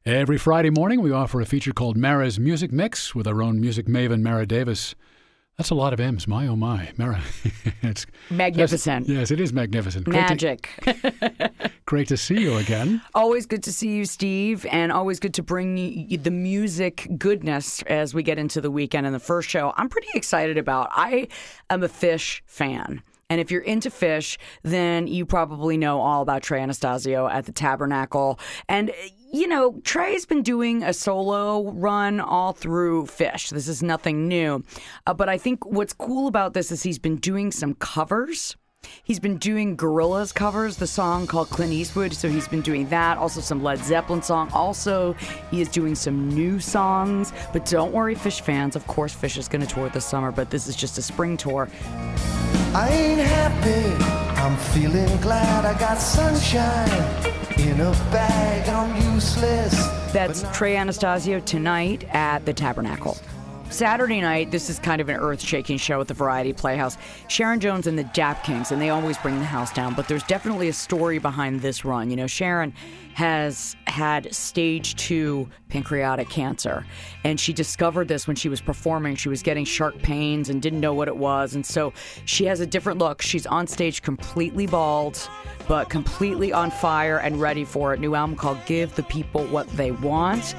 Every Friday morning, we offer a feature called Mara's Music Mix with our own music maven, Mara Davis. That's a lot of M's. My, oh, my. Mara. It's magnificent. Yes, it is magnificent. Magic. Great to see you again. Always good to see you, Steve, and always good to bring you the music goodness as we get into the weekend and the first show I'm pretty excited about. I am a Phish fan. And if you're into Phish, then you probably know all about Trey Anastasio at the Tabernacle. And, you know, Trey's been doing a solo run all through Phish. This is nothing new. But I think what's cool about this is he's been doing some covers. He's been doing Gorillaz covers, the song called Clint Eastwood, so he's been doing that. Also some Led Zeppelin song. Also, he is doing some new songs. But don't worry, Phish fans. Of course, Phish is going to tour this summer, but this is just a spring tour. I ain't happy, I'm feeling glad I got sunshine in a bag, I'm useless. That's Trey Anastasio tonight at the Tabernacle. Saturday night, this is kind of an earth-shaking show at the Variety Playhouse. Sharon Jones and the Dap Kings, and they always bring the house down, but there's definitely a story behind this run. You know, Sharon has had stage 2 pancreatic cancer, and she discovered this when she was performing. She was getting sharp pains and didn't know what it was, and so she has a different look. She's on stage completely bald, but completely on fire and ready for it. New album called Give the People What They Want.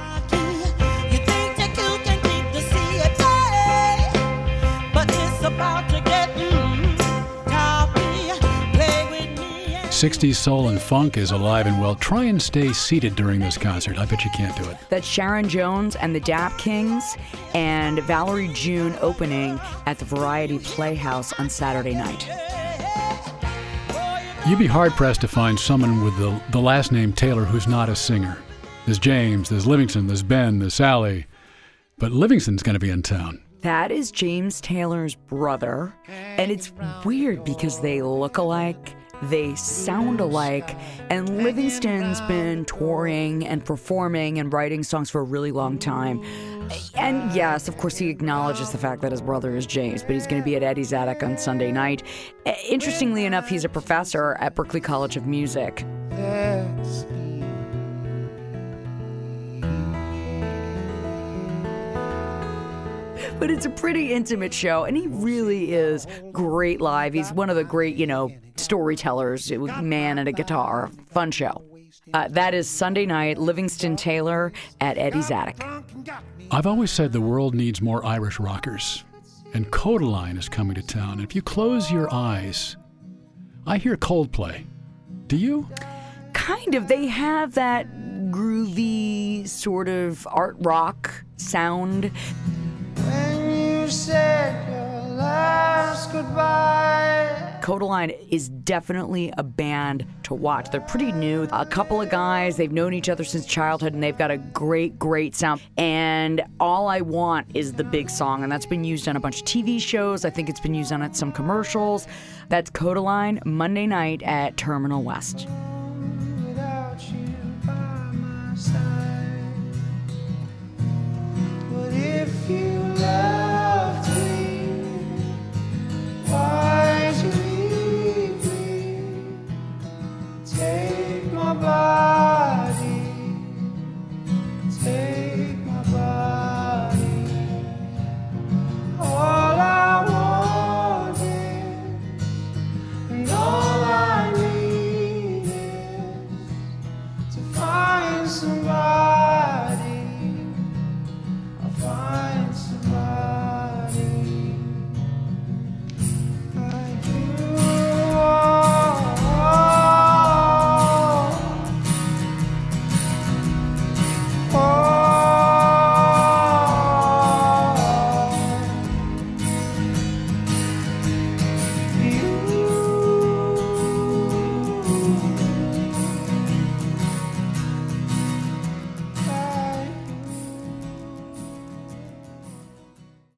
60s soul and funk is alive and well. Try and stay seated during this concert. I bet you can't do it. That's Sharon Jones and the Dap Kings and Valerie June opening at the Variety Playhouse on Saturday night. You'd be hard-pressed to find someone with the last name Taylor who's not a singer. There's James, there's Livingston, there's Ben, there's Sally. But Livingston's going to be in town. That is James Taylor's brother. And it's weird because they look alike. They sound alike, and Livingston's been touring and performing and writing songs for a really long time. And yes, of course, he acknowledges the fact that his brother is James, but he's going to be at Eddie's Attic on Sunday night. Interestingly enough, he's a professor at Berklee College of Music. But it's a pretty intimate show, and he really is great live. He's one of the great, storytellers, man and a guitar. Fun show. That is Sunday night, Livingston Taylor at Eddie's Attic. I've always said the world needs more Irish rockers, and Kodaline is coming to town. And if you close your eyes, I hear Coldplay. Do you? Kind of. They have that groovy sort of art rock sound. When you said your last goodbye. Kodaline is definitely a band to watch. They're pretty new. A couple of guys, they've known each other since childhood, and they've got a great, great sound. And All I Want is the big song, and that's been used on a bunch of TV shows. I think it's been used on some commercials. That's Kodaline, Monday night at Terminal West.